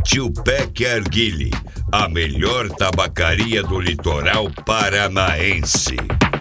Tio Pecker Guile, a melhor tabacaria do litoral paranaense.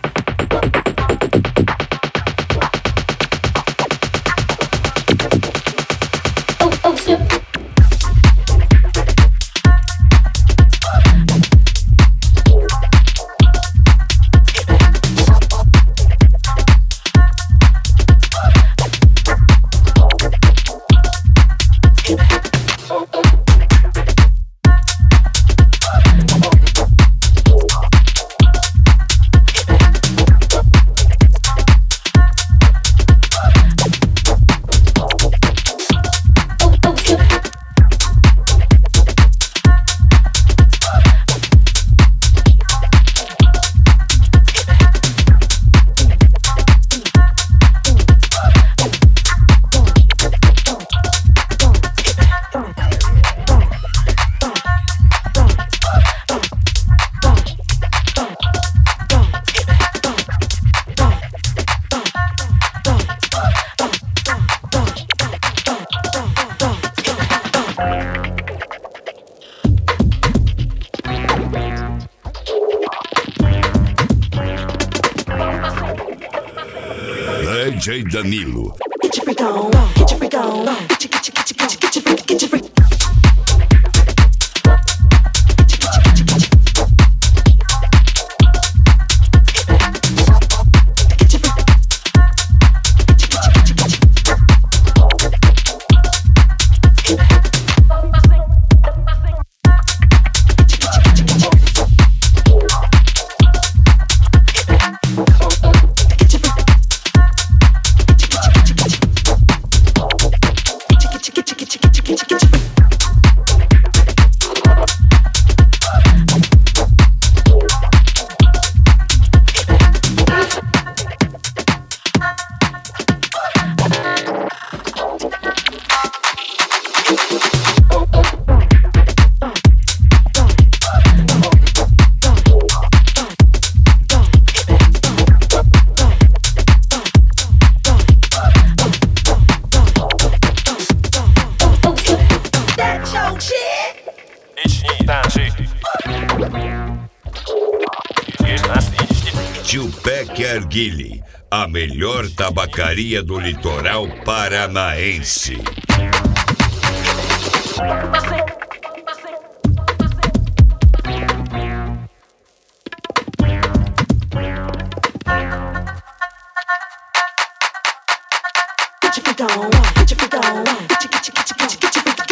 DJ Danilo. Get your freak on, get your freak on, get your freak. Tio Pecker Guile, a melhor tabacaria do litoral paranaense. Get your freak on, get your freak on, get your freak, get your freak.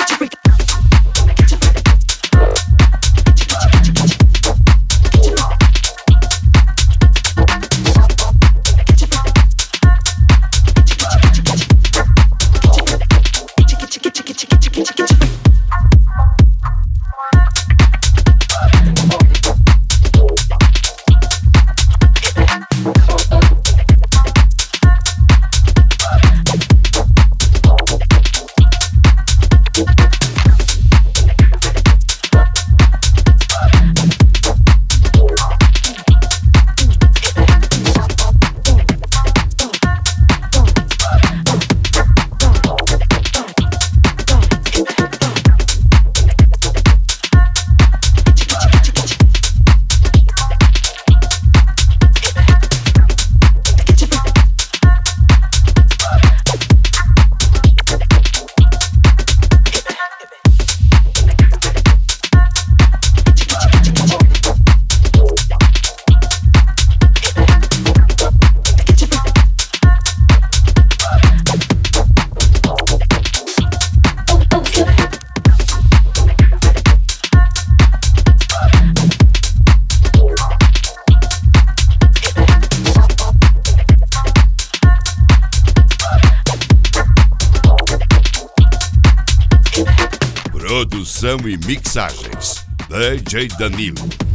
Produção e mixagens, DJ Danilo.